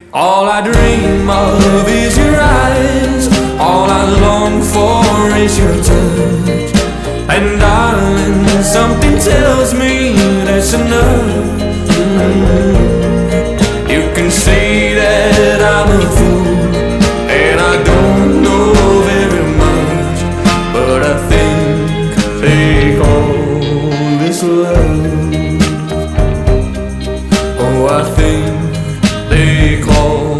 All I dream of is your eyes. All I long for is your touch. And darling, something tells me that's enough. You can say that I'm a fool, and I don't know very much, but I think they call this love.